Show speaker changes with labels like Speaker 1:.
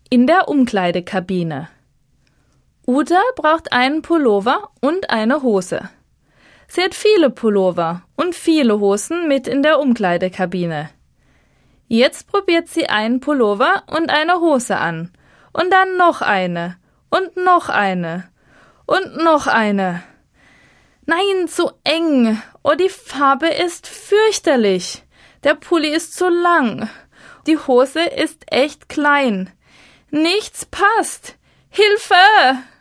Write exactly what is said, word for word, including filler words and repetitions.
Speaker 1: In der Umkleidekabine. Uta braucht einen Pullover und eine Hose. Sie hat viele Pullover und viele Hosen mit in der Umkleidekabine. Jetzt probiert sie einen Pullover und eine Hose an. Und dann noch eine. Und noch eine. Und noch eine. Nein, zu eng. Oh, die Farbe ist fürchterlich. Der Pulli ist zu lang. Die Hose ist echt klein. Nichts passt. Hilfe!